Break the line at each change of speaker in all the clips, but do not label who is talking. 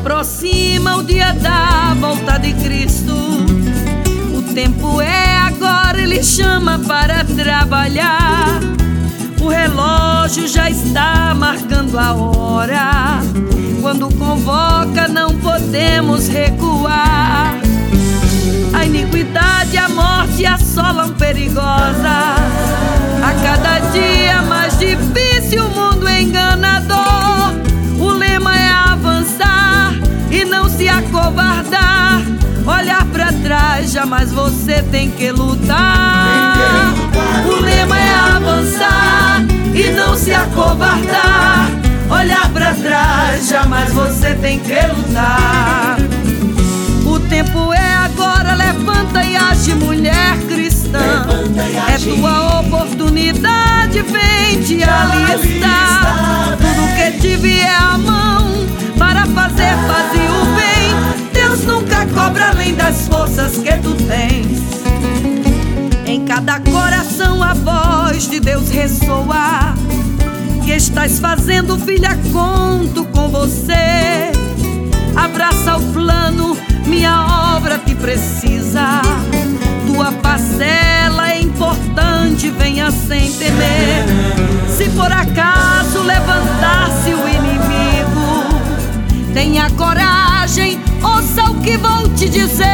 aproxima o dia da volta de Cristo. O tempo é agora, Ele chama para trabalhar. O relógio já está marcando a hora. Quando convoca não podemos recuar. A iniquidade e a morte assolam perigosa. A cada dia mais difícil, o mundo é enganador. O lema é avançar e não se acovardar. Olhar pra trás, jamais você tem que lutar. O lema é avançar e não se acovardar. Olhar pra trás, jamais você tem que lutar. O tempo é agora, levanta e age, mulher cristã. É tua oportunidade, vem te alistar. Tudo que te vier à mão para fazer, faze o bem. Deus nunca cobra além das forças que tu tens. Em cada coração a voz de Deus ressoa. Que estás fazendo, filha, conto com você. Abraça o plano, minha obra te precisa. Tua parcela é importante, venha sem temer. Se por acaso levantar-se o inimigo, tenha coragem, ouça o que vou te dizer.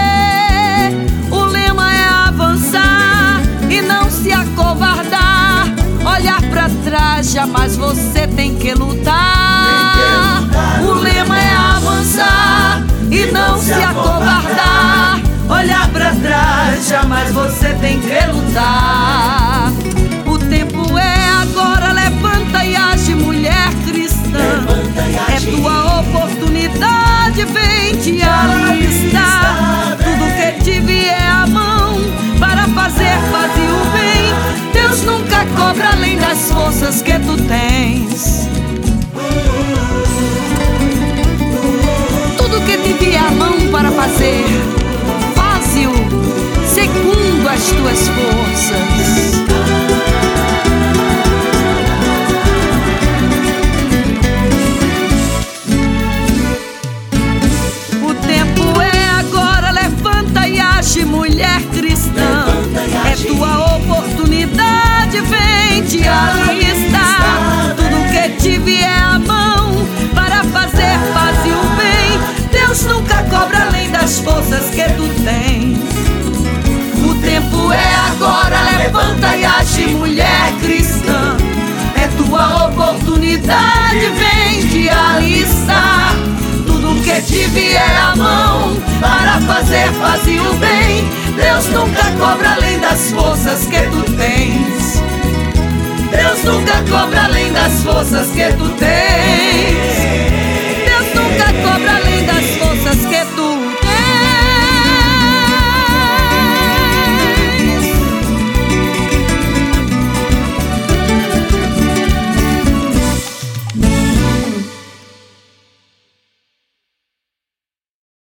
O lema é avançar e não se acovardar. Olhar pra trás, jamais você tem que lutar. O lema é avançar e não se acovardar. Olhar pra trás, jamais você tem que lutar. O tempo é agora, levanta e age, mulher cristã. É tua oportunidade, vem te alistar. Tudo que te vier à mão para fazer, faze o bem. Deus nunca cobra além das forças que tu tens. Tudo que te vier à mão para fazer, faze-o segundo as tuas forças. O tempo é agora, levanta e age, mulher cristã. É tua oportunidade, vem te alistar. Tudo que te vier à mão para fazer, faze o bem. Deus nunca cobra além das forças que tu tens. O tempo é agora, levanta e age, mulher cristã. É tua oportunidade, vem te alistar. Tudo que te vier à mão para fazer, faze o bem. Deus nunca cobra além das forças que tu tens. Deus nunca cobra além das forças que tu tens. Deus nunca cobra além das forças.